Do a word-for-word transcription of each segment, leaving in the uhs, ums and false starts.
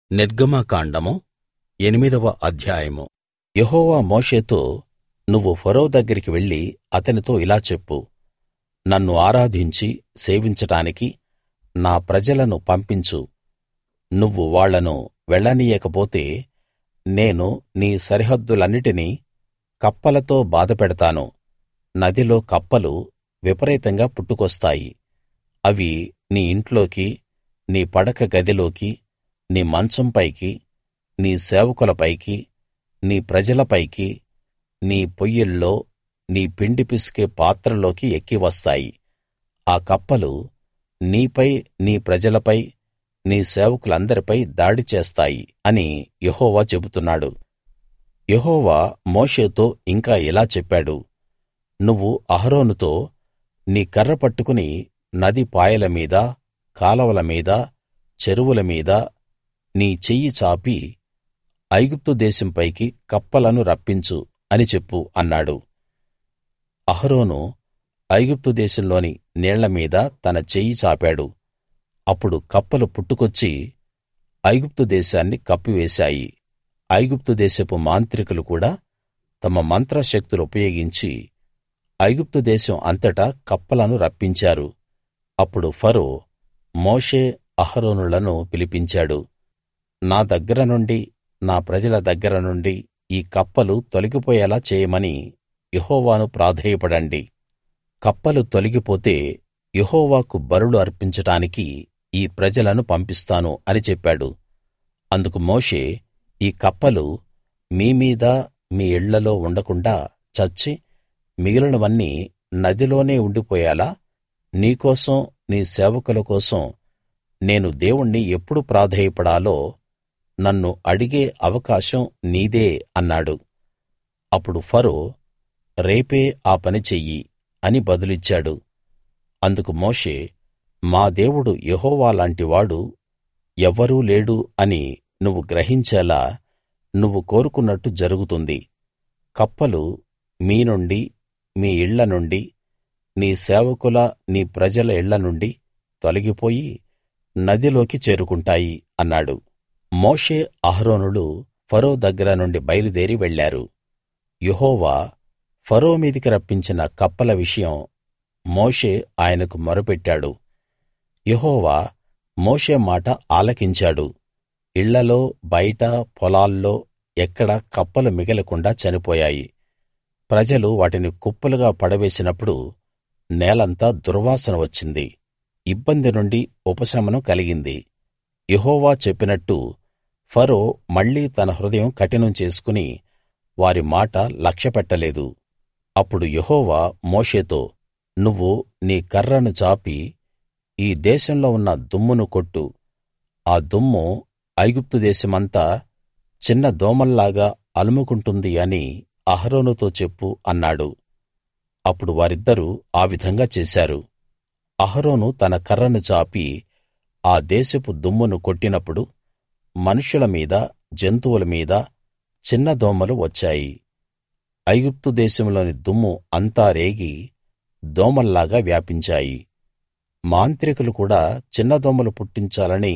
నిర్గమకాండము ఎనిమిదవ అధ్యాయము. యెహోవా మోషేతో, నువ్వు ఫరో దగ్గరికి వెళ్లి అతనితో ఇలా చెప్పు, నన్ను ఆరాధించి సేవించడానికి నా ప్రజలను పంపించు. నువ్వు వాళ్ళను వెళ్ళనీయకపోతే నేను నీ సరిహద్దులన్నిటినీ కప్పలతో బాధపెడతాను. నదిలో కప్పలు విపరీతంగా పుట్టుకొస్తాయి. అవి నీ ఇంట్లోకి, నీ పడక గదిలోకి, నీ మంచం పైకి, నీ సేవకుల పైకి, నీ ప్రజల పైకి, నీ పొయ్యిల్లో, నీ పిండి పిసికే పాత్రలోకి ఎక్కి వస్తాయి. ఆ కప్పలు నీపై, నీ ప్రజలపై, నీ సేవకులందరిపై దాడి చేస్తాయి అని యెహోవా చెబుతున్నాడు. యెహోవా మోషేతో ఇంకా ఇలా చెప్పాడు, నువ్వు అహరోనుతో, నీ కర్ర పట్టుకుని నది పాయల మీద, కాలవల మీద, చెరువుల మీద నీ చెయ్యి చాపి ఐగుప్తు దేశం పైకి కప్పలను రప్పించు అని చెప్పు అన్నాడు. అహరోను ఐగుప్తు దేశంలోని నీళ్ల మీద తన చెయ్యి చాపాడు. అప్పుడు కప్పలు పుట్టుకొచ్చి ఐగుప్తు దేశాన్ని కప్పివేశాయి. ఐగుప్తు దేశపు మాంత్రికులు కూడా తమ మంత్రశక్తులుపయోగించి ఐగుప్తు దేశం అంతటా కప్పలను రప్పించారు. అప్పుడు ఫరో మోషే, అహరోనులను పిలిపించాడు. నా దగ్గర నుండి, నా ప్రజల దగ్గర నుండి ఈ కప్పలు తొలగిపోయేలా చేయమని యెహోవాను ప్రాధేయపడండి. కప్పలు తొలగిపోతే యెహోవాకు బలులు అర్పించడానికి ఈ ప్రజలను పంపిస్తాను అని చెప్పాడు. అందుకు మోషే, ఈ కప్పలు మీ మీద, మీ ఇళ్ళలో ఉండకుండా చచ్చి మిగిలినవన్నీ నదిలోనే ఉండిపోయేలా నీకోసం, నీ సేవకుల కోసం నేను దేవుణ్ణి ఎప్పుడు ప్రాధేయపడాలో నన్ను అడిగే అవకాశం నీదే అన్నాడు. అప్పుడు ఫరో, రేపే ఆ పని చెయ్యి అని బదులిచ్చాడు. అందుకు మోషే, మా దేవుడు యెహోవా లాంటివాడు ఎవ్వరూ లేడు అని నువ్వు గ్రహించేలా నువ్వు కోరుకున్నట్టు జరుగుతుంది. కప్పలు మీ నుండి, మీ ఇళ్ళ నుండి, నీ సేవకుల, నీ ప్రజల ఇళ్ళ నుండి తొలగిపోయి నదిలోకి చేరుకుంటాయి అన్నాడు. మోషే, అహరోనులు ఫరో దగ్గర నుండి బయలుదేరి వెళ్ళారు. యెహోవా ఫరో మీదికి రప్పించిన కప్పల విషయం మోషే ఆయనకు మొరపెట్టాడు. యెహోవా మోషే మాట ఆలకించాడు. ఇళ్ళలో, బయట, పొలాల్లో ఎక్కడా కప్పలు మిగలకుండా చనిపోయాయి. ప్రజలు వాటిని కుప్పలుగా పడవేసినప్పుడు నేలంతా దుర్వాసన వచ్చింది. ఇబ్బంది నుండి ఉపశమనం కలిగింది. యెహోవా చెప్పినట్టు ఫరో మళ్ళీ తన హృదయం కఠినం చేసుకుని వారి మాట లక్ష్యపెట్టలేదు. అప్పుడు యెహోవా మోషేతో, నువ్వు నీ కర్రను చాపి ఈ దేశంలో ఉన్న దుమ్మును కొట్టు. ఆ దుమ్ము ఐగుప్తు దేశమంతా చిన్న దోమల్లాగా అలుముకుంటుంది అని అహరోనుతో చెప్పు అన్నాడు. అప్పుడు వారిద్దరూ ఆ విధంగా చేశారు. అహరోను తన కర్రను చాపి ఆ దేశపు దుమ్మును కొట్టినప్పుడు మనుష్యుల మీద, జంతువుల మీద చిన్న దోమలు వచ్చాయి. ఐగుప్తు దేశంలోని దుమ్ము అంతా రేగి దోమల్లాగా వ్యాపించాయి. మాంత్రికులు కూడా చిన్న దోమలు పుట్టించాలని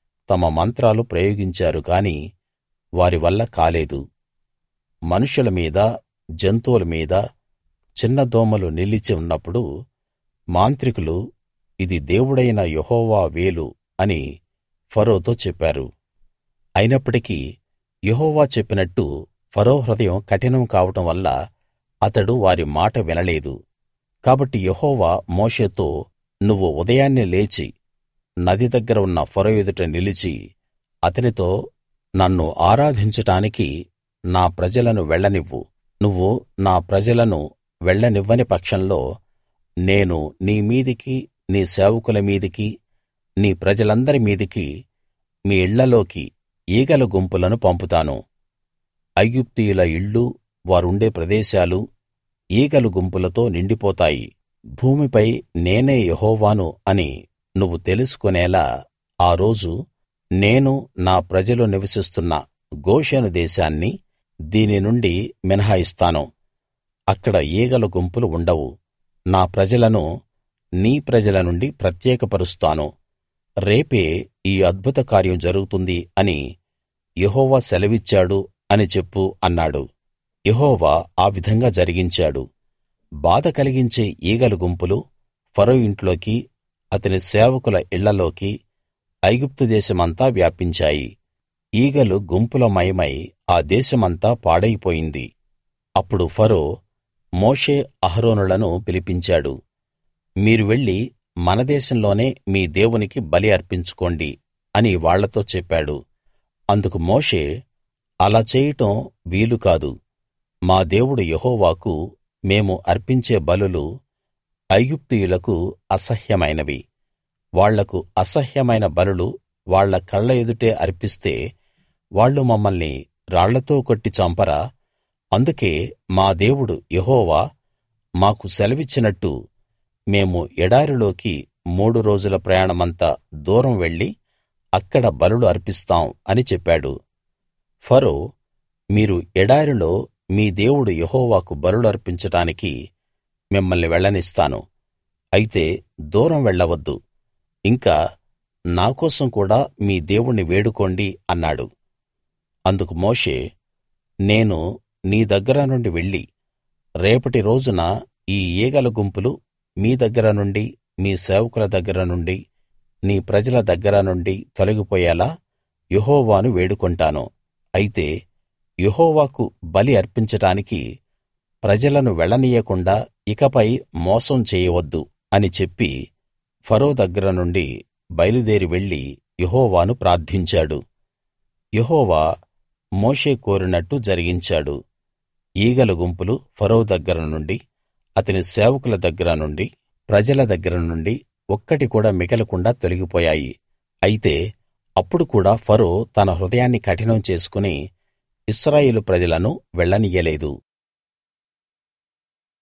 తమ మంత్రాలు ప్రయోగించారు గాని వారి వల్ల కాలేదు. మనుష్యుల మీద, జంతువుల మీద చిన్న దోమలు నిలిచి ఉన్నప్పుడు మాంత్రికులు, ఇది దేవుడైన యెహోవా వేలు అని ఫరోతో చెప్పారు. అయినప్పటికీ యెహోవా చెప్పినట్టు ఫరో హృదయం కఠినం కావడం వల్ల అతడు వారి మాట వినలేదు. కాబట్టి యెహోవా మోషేతో, నువ్వు ఉదయాన్నే లేచి నది దగ్గర ఉన్న ఫరో ఎదుట నిలిచి అతనితో, నన్ను ఆరాధించడానికి నా ప్రజలను వెళ్ళనివ్వు. నువ్వు నా ప్రజలను వెళ్ళనివ్వని పక్షంలో నేను నీ మీదికి, నీ సేవకుల మీదికి, నీ ప్రజలందరి మీదికి, మీ ఇళ్ళలోకి ఈగల గుంపులను పంపుతాను. ఐగుప్తీయుల ఇళ్ళు, వారుండే ప్రదేశాలు ఈగల గుంపులతో నిండిపోతాయి. భూమిపై నేనే యెహోవాను అని నువ్వు తెలుసుకునేలా ఆ రోజు నేను నా ప్రజలు నివసిస్తున్న గోషెను దేశాన్ని దీని నుండి మినహాయిస్తాను. అక్కడ ఈగల గుంపులు ఉండవు. నా ప్రజలను నీ ప్రజల నుండి ప్రత్యేకపరుస్తాను. రేపే ఈ అద్భుత కార్యం జరుగుతుంది అని యెహోవా సెలవిచ్చాడు అని చెప్పు అన్నాడు. యెహోవా ఆ విధంగా జరిగించాడు. బాధ కలిగించే ఈగల గుంపులు ఫరో ఇంట్లోకి, అతని సేవకుల ఇళ్ళలోకి, ఐగుప్తు దేశమంతా వ్యాపించాయి. ఈగలు గుంపులమయమై ఆ దేశమంతా పాడైపోయింది. అప్పుడు ఫరో మోషే అహరోనులను పిలిపించాడు. మీరు వెళ్లి మన దేశంలోనే మీ దేవునికి బలి అర్పించుకోండి అని వాళ్ళతో చెప్పాడు. అందుకు మోషే, అలా చేయటం వీలు కాదు. మా దేవుడు యెహోవాకు మేము అర్పించే బలులు ఐగుప్తీయులకు అసహ్యమైనవి. వాళ్లకు అసహ్యమైన బలులు వాళ్ళ కళ్ళ ఎదుటే అర్పిస్తే వాళ్ళు మమ్మల్ని రాళ్లతో కొట్టి చంపరా? అందుకే మా దేవుడు యెహోవా మాకు సెలవిచ్చినట్టు మేము ఎడారిలోకి మూడు రోజుల ప్రయాణమంత దూరం వెళ్లి అక్కడ బలులు అర్పిస్తాం అని చెప్పాడు. ఫరో, మీరు ఎడారిలో మీ దేవుడు యెహోవాకు బలులు అర్పించడానికి మిమ్మల్ని వెళ్ళనిస్తాను. అయితే దూరం వెళ్ళవద్దు. ఇంకా నా కోసం కూడా మీ దేవుణ్ణి వేడుకోండి అన్నాడు. అందుకు మోషే, నేను నీ దగ్గర నుండి వెళ్లి రేపటి రోజున ఈ ఈగల గుంపులు మీ దగ్గర నుండి, మీ సేవకుల దగ్గర నుండి, నీ ప్రజల దగ్గర నుండి తొలగిపోయేలా యెహోవాను వేడుకొంటాను. అయితే యెహోవాకు బలి అర్పించడానికి ప్రజలను వెళ్ళనీయకుండా ఇకపై మోసం చేయవద్దు అని చెప్పి ఫరో దగ్గర నుండి బయలుదేరి వెళ్లి యెహోవాను ప్రార్థించాడు. యెహోవా మోషే కోరినట్టు జరిగించాడు. ఈగల గుంపులు ఫరో దగ్గర నుండి, అతని సేవకుల దగ్గర నుండి, ప్రజల దగ్గర నుండి ఒక్కటి కూడా మిగలకుండా తొలగిపోయాయి. అయితే అప్పుడు కూడా ఫరో తన హృదయాన్ని కఠినం చేసుకుని ఇశ్రాయేలు ప్రజలను వెళ్ళనియ్యలేదు.